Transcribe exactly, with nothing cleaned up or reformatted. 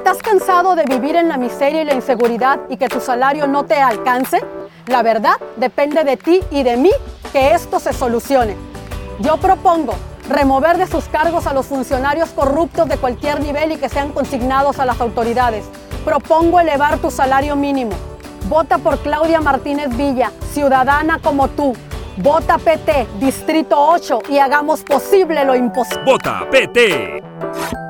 ¿Estás cansado de vivir en la miseria y la inseguridad y que tu salario no te alcance? La verdad depende de ti y de mí que esto se solucione. Yo propongo remover de sus cargos a los funcionarios corruptos de cualquier nivel y que sean consignados a las autoridades. Propongo elevar tu salario mínimo. Vota por Claudia Martínez Villa, ciudadana como tú. Vota P T, Distrito ocho, y hagamos posible lo imposible. ¡Vota P T!